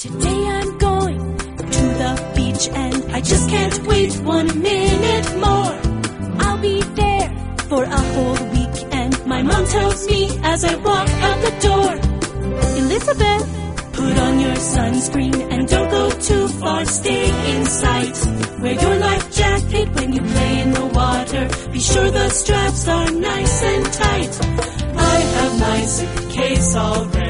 Today I'm going to the beach and I just can't wait 1 minute more. I'll be there for a whole week and my mom tells me as I walk out the door, Elizabeth, put on your sunscreen and don't go too far, stay in sight. Wear your life jacket when you play in the water. Be sure the straps are nice and tight. I have my suitcase all ready.